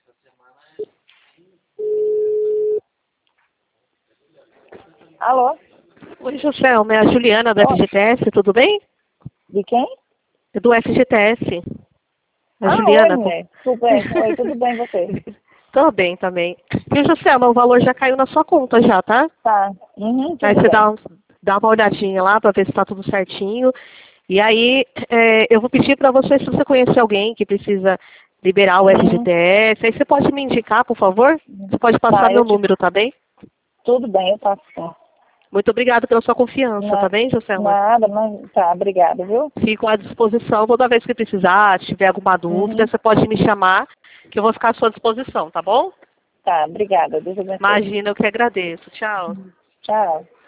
Alô? Oi, Joselma, é a Juliana do FGTS, tudo bem? De quem? Do FGTS. A Oi, Juliana. mulher. Tudo bem? Oi, tudo bem você? Tô bem também. E, Joselma, o valor já caiu na sua conta já, tá? Tá. Aí Tudo você bem. dá uma olhadinha lá para ver se está tudo certinho. E aí eu vou pedir para você, se você conhecer alguém que precisa liberar o Uhum. FGTS, aí você pode me indicar, por favor? Você pode passar Tá, meu número, tá bem? tudo bem, eu passo sim. Muito obrigada pela sua confiança, tá bem, Joselma? Nada, mas tá, obrigada, viu? Fico à disposição toda vez que precisar, se tiver alguma dúvida, Uhum. você pode me chamar, que eu vou ficar à sua disposição, tá bom? Tá, obrigada. Deus abençoe. Imagina, eu que agradeço. Tchau. Tchau.